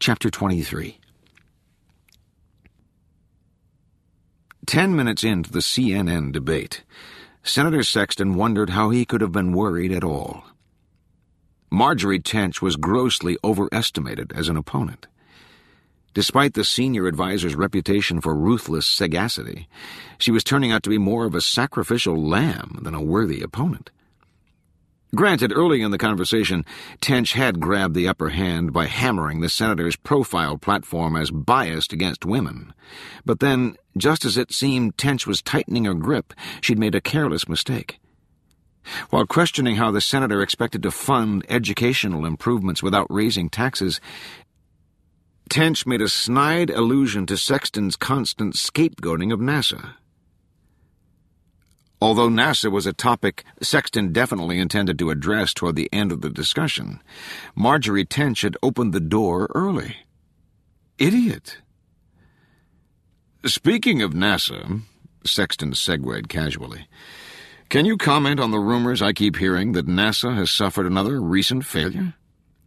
Chapter 23. 10 minutes into the CNN debate, Senator Sexton wondered how he could have been worried at all. Marjorie Tench was grossly overestimated as an opponent. Despite the senior advisor's reputation for ruthless sagacity, she was turning out to be more of a sacrificial lamb than a worthy opponent. Granted, early in the conversation, Tench had grabbed the upper hand by hammering the senator's profile platform as biased against women. But then, just as it seemed Tench was tightening her grip, she'd made a careless mistake. While questioning how the senator expected to fund educational improvements without raising taxes, Tench made a snide allusion to Sexton's constant scapegoating of NASA. Although NASA was a topic Sexton definitely intended to address toward the end of the discussion, Marjorie Tench had opened the door early. Idiot. Speaking of NASA, Sexton segued casually, can you comment on the rumors I keep hearing that NASA has suffered another recent failure?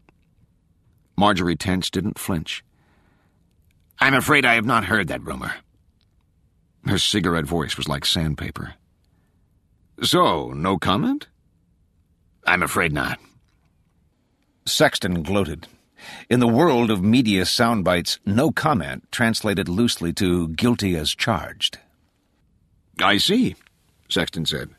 Marjorie Tench didn't flinch. I'm afraid I have not heard that rumor. Her cigarette voice was like sandpaper. So, no comment? I'm afraid not. Sexton gloated. In the world of media soundbites, no comment translated loosely to guilty as charged. I see, Sexton said.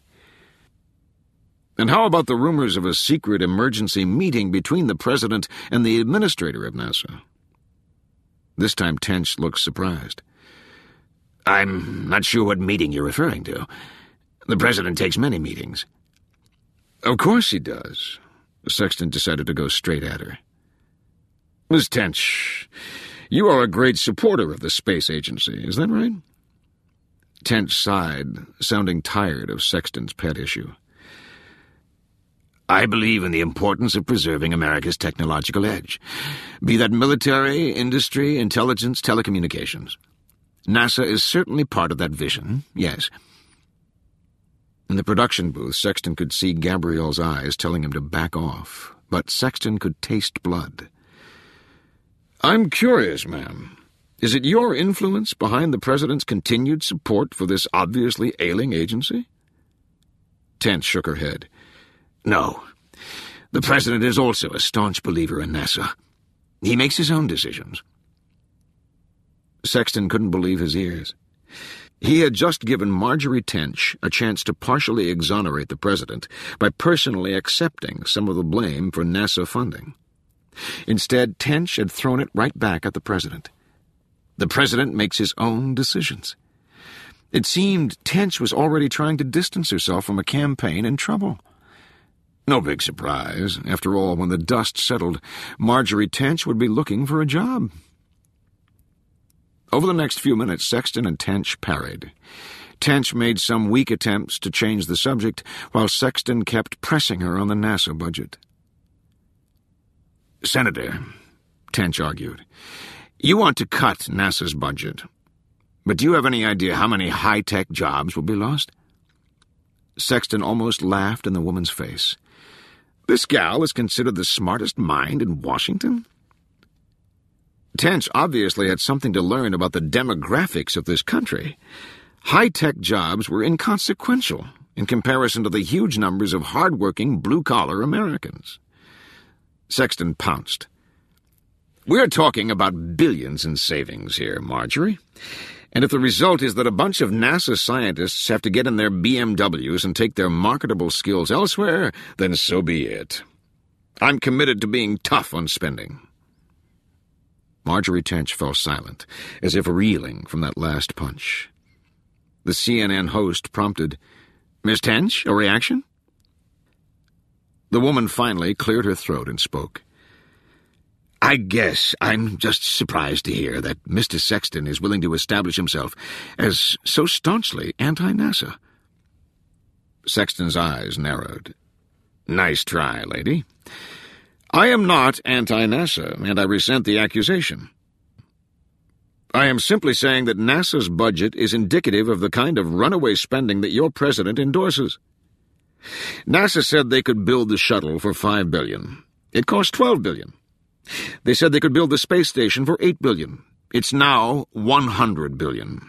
And how about the rumors of a secret emergency meeting between the president and the administrator of NASA? This time Tench looked surprised. I'm not sure what meeting you're referring to. The president takes many meetings. Of course he does. Sexton decided to go straight at her. Miss Tench, you are a great supporter of the space agency, is that right? Tench sighed, sounding tired of Sexton's pet issue. I believe in the importance of preserving America's technological edge, be that military, industry, intelligence, telecommunications. NASA is certainly part of that vision, yes. In the production booth, Sexton could see Gabrielle's eyes telling him to back off, but Sexton could taste blood. I'm curious, ma'am. Is it your influence behind the president's continued support for this obviously ailing agency? Tench shook her head. No. The president is also a staunch believer in NASA. He makes his own decisions. Sexton couldn't believe his ears. He had just given Marjorie Tench a chance to partially exonerate the president by personally accepting some of the blame for NASA funding. Instead, Tench had thrown it right back at the president. The president makes his own decisions. It seemed Tench was already trying to distance herself from a campaign in trouble. No big surprise. After all, when the dust settled, Marjorie Tench would be looking for a job. Over the next few minutes, Sexton and Tench parried. Tench made some weak attempts to change the subject, while Sexton kept pressing her on the NASA budget. Senator, Tench argued, you want to cut NASA's budget, but do you have any idea how many high-tech jobs will be lost? Sexton almost laughed in the woman's face. This gal is considered the smartest mind in Washington? Tench obviously had something to learn about the demographics of this country. High-tech jobs were inconsequential in comparison to the huge numbers of hard-working, blue-collar Americans. Sexton pounced. We're talking about billions in savings here, Marjorie. And if the result is that a bunch of NASA scientists have to get in their BMWs and take their marketable skills elsewhere, then so be it. I'm committed to being tough on spending. Marjorie Tench fell silent, as if reeling from that last punch. The CNN host prompted, Miss Tench, a reaction? The woman finally cleared her throat and spoke. I guess I'm just surprised to hear that Mr. Sexton is willing to establish himself as so staunchly anti-NASA. Sexton's eyes narrowed. Nice try, lady. I am not anti-NASA, and I resent the accusation. I am simply saying that NASA's budget is indicative of the kind of runaway spending that your president endorses. NASA said they could build the shuttle for $5 billion. It cost $12 billion. They said they could build the space station for $8 billion. It's now $100 billion.